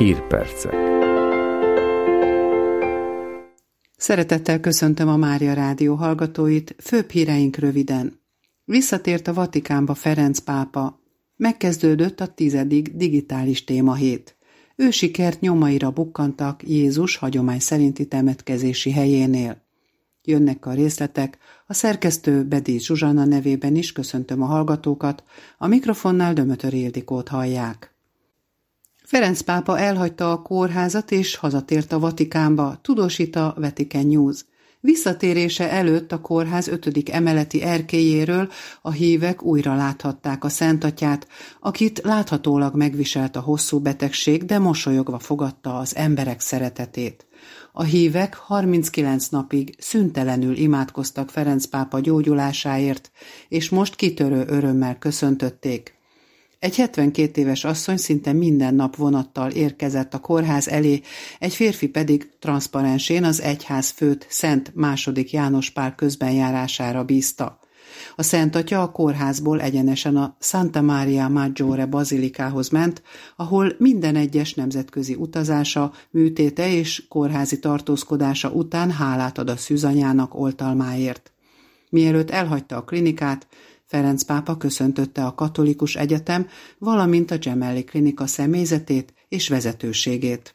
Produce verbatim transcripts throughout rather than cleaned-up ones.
Hírpercek. Szeretettel köszöntöm a Mária Rádió hallgatóit, főbb híreink röviden. Visszatért a Vatikánba Ferenc pápa. Megkezdődött a tizedik digitális témahét. Ősi kert nyomaira bukkantak Jézus hagyomány szerinti temetkezési helyénél. Jönnek a részletek, a szerkesztő Bedécs Zsuzsanna nevében is köszöntöm a hallgatókat, a mikrofonnál Dömötör Ildikót hallják. Ferenc pápa elhagyta a kórházat és hazatért a Vatikánba, tudósít a Vatican News. Visszatérése előtt a kórház ötödik emeleti erkélyéről a hívek újra láthatták a Szentatyát, akit láthatólag megviselt a hosszú betegség, de mosolyogva fogadta az emberek szeretetét. A hívek harminckilenc napig szüntelenül imádkoztak Ferenc pápa gyógyulásáért, és most kitörő örömmel köszöntötték. Egy hetvenkét éves asszony szinte minden nap vonattal érkezett a kórház elé, egy férfi pedig transzparensén az egyház főt Szent második János Pál közbenjárására bízta. A Szent Atya a kórházból egyenesen a Santa Maria Maggiore bazilikához ment, ahol minden egyes nemzetközi utazása, műtéte és kórházi tartózkodása után hálát ad a szűzanyának oltalmáért. Mielőtt elhagyta a klinikát, Ferenc pápa köszöntötte a Katolikus Egyetem, valamint a Gemelli Klinika személyzetét és vezetőségét.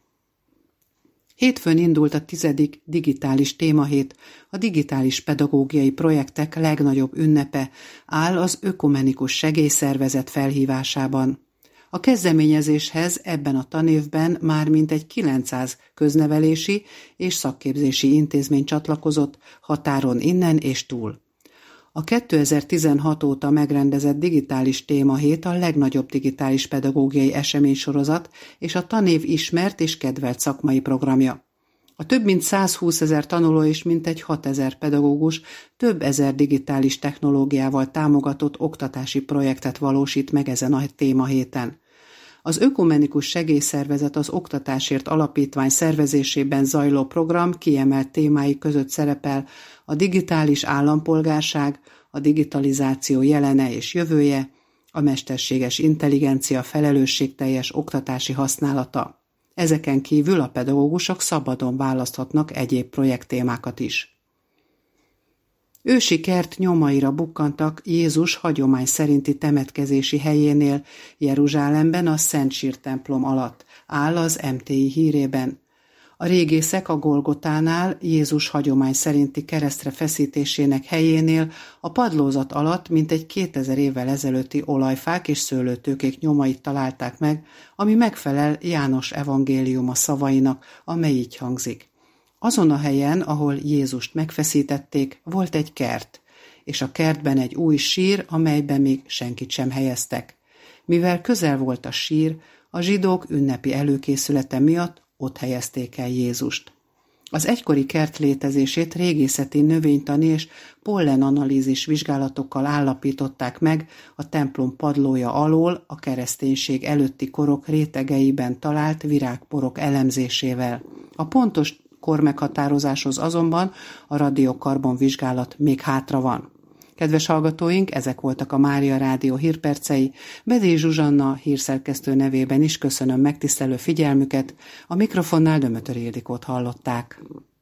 Hétfőn indult a tizedik digitális témahét, a digitális pedagógiai projektek legnagyobb ünnepe áll az Ökumenikus Segélyszervezet felhívásában. A kezdeményezéshez ebben a tanévben már mintegy kilencszáz köznevelési és szakképzési intézmény csatlakozott határon innen és túl. A kétezer-tizenhat óta megrendezett digitális témahét a legnagyobb digitális pedagógiai eseménysorozat és a tanév ismert és kedvelt szakmai programja. A több mint százhúszezer tanuló és mintegy hatezer pedagógus több ezer digitális technológiával támogatott oktatási projektet valósít meg ezen a témahéten. Az Ökumenikus Segélyszervezet az Oktatásért Alapítvány szervezésében zajló program kiemelt témái között szerepel a digitális állampolgárság, a digitalizáció jelene és jövője, a mesterséges intelligencia felelősségteljes oktatási használata. Ezeken kívül a pedagógusok szabadon választhatnak egyéb projekttémákat is. Ősi kert nyomaira bukkantak Jézus hagyomány szerinti temetkezési helyénél, Jeruzsálemben a Szent Sír templom alatt, áll az em té i hírében. A régészek a Golgotánál, Jézus hagyomány szerinti keresztre feszítésének helyénél a padlózat alatt mintegy kétezer évvel ezelőtti olajfák és szőlőtőkék nyomait találták meg, ami megfelel János evangéliuma szavainak, amely így hangzik. Azon a helyen, ahol Jézust megfeszítették, volt egy kert, és a kertben egy új sír, amelyben még senkit sem helyeztek. Mivel közel volt a sír, a zsidók ünnepi előkészülete miatt ott helyezték el Jézust. Az egykori kert létezését régészeti, növénytani és pollenanalízis vizsgálatokkal állapították meg a templom padlója alól a kereszténység előtti korok rétegeiben talált virágporok elemzésével. A pontos kormeghatározáshoz azonban a radiokarbon vizsgálat még hátra van. Kedves hallgatóink, ezek voltak a Mária Rádió hírpercei. Bedécs Zsuzsanna hírszerkesztő nevében is köszönöm megtisztelő figyelmüket, a mikrofonnál Dömötör Ildikót hallották.